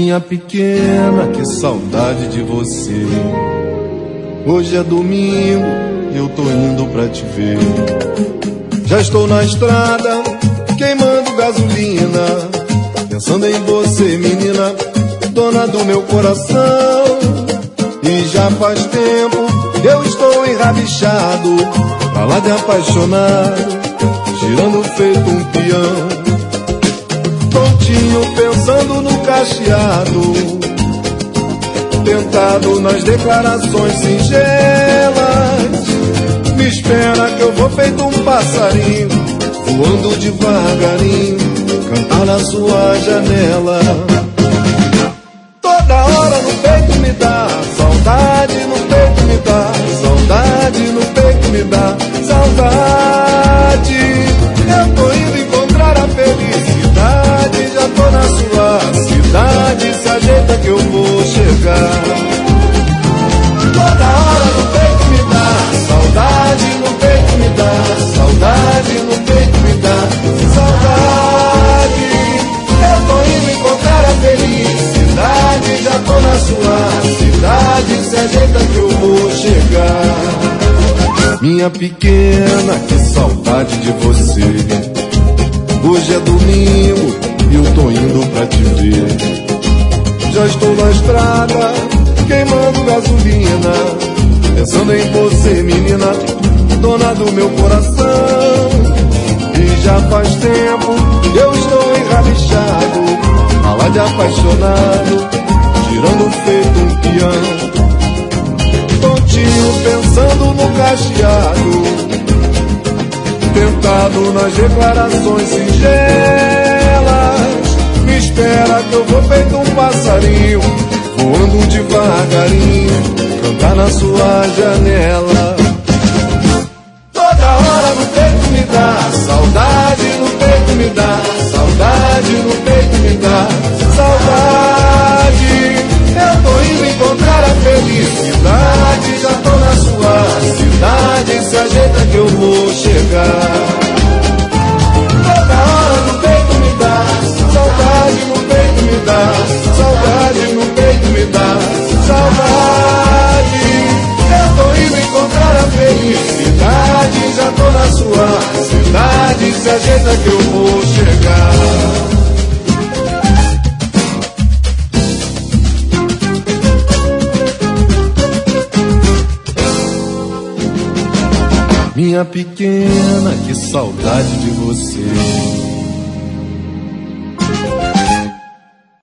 Minha pequena, que saudade de você. Hoje é domingo, eu tô indo pra te ver. Já estou na estrada, queimando gasolina, pensando em você, menina, dona do meu coração. E já faz tempo eu estou enrabichado, pra lá de apaixonado, girando feito um peão. Tontinho pensando no cacheado, tentado nas declarações singelas. Me espera que eu vou feito um passarinho, voando devagarinho, cantar na sua janela. Toda hora no peito me dá saudade, no peito me dá saudade, no peito me dá saudade. Eu tô indo encontrar a felicidade, já tô na sua cidade, se ajeita que eu vou chegar. Toda hora no peito me dá saudade, no peito me dá saudade, no peito me dá saudade. Eu tô indo encontrar a felicidade, já tô na sua cidade, se ajeita que eu vou chegar. Minha pequena, que saudade de você. Hoje é domingo e eu tô indo pra te ver. Já estou na estrada, queimando gasolina, pensando em você, menina, dona do meu coração. E já faz tempo eu estou enrabichado, a lá de apaixonado, girando feito um peão. Tontinho pensando no cacheado, tentado nas declarações singelas. Me espera que eu vou feito um passarinho, voando devagarinho, cantar na sua janela. Toda hora no peito me dá saudade, no peito me dá saudade, no peito me dá saudade. Eu tô indo encontrar a felicidade, já tô na sua cidade, se ajeita que eu vou chegar. Toda hora no peito me dá saudade, no peito me dá saudade, no peito me dá saudade. Eu tô indo encontrar a felicidade, já tô na sua cidade, se ajeita que eu vou chegar. Minha pequena, que saudade de você.